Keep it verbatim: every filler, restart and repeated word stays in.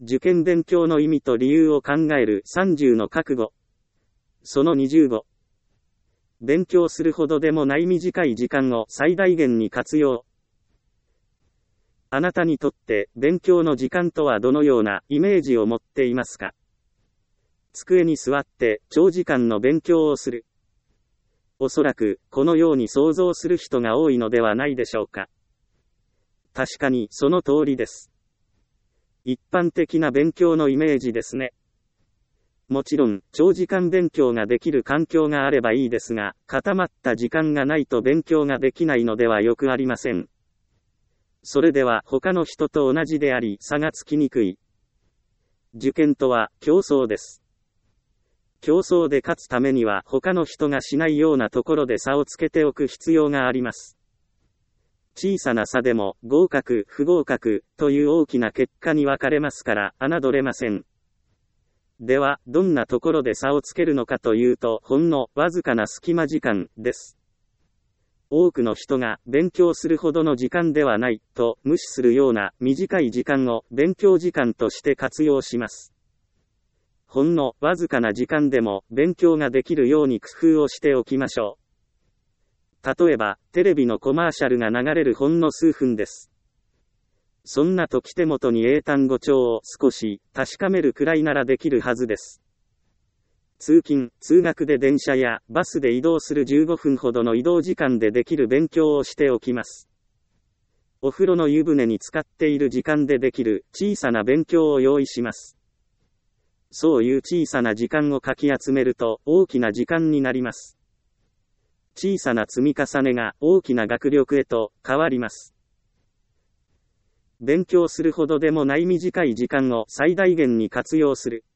受験勉強の意味と理由を考えるさんじゅうの覚悟。そのにじゅうご。勉強するほどでもない短い時間を最大限に活用。あなたにとって勉強の時間とはどのようなイメージを持っていますか？机に座って長時間の勉強をする。おそらくこのように想像する人が多いのではないでしょうか。確かにその通りです。一般的な勉強のイメージですね。もちろん長時間勉強ができる環境があればいいですが、固まった時間がないと勉強ができないのではよくありません。それでは他の人と同じであり差がつきにくい。受験とは競争です。競争で勝つためには他の人がしないようなところで差をつけておく必要があります。小さな差でも合格不合格という大きな結果に分かれますから侮れません。ではどんなところで差をつけるのかというと、ほんのわずかな隙間時間です。多くの人が勉強するほどの時間ではないと無視するような短い時間を勉強時間として活用します。ほんのわずかな時間でも勉強ができるように工夫をしておきましょう。例えば、テレビのコマーシャルが流れるほんの数分です。そんな時手元に英単語帳を少し確かめるくらいならできるはずです。通勤、通学で電車やバスで移動するじゅうごふんほどの移動時間でできる勉強をしておきます。お風呂の湯船に浸かっている時間でできる小さな勉強を用意します。そういう小さな時間をかき集めると大きな時間になります。小さな積み重ねが大きな学力へと変わります。勉強するほどでもない短い時間を最大限に活用する。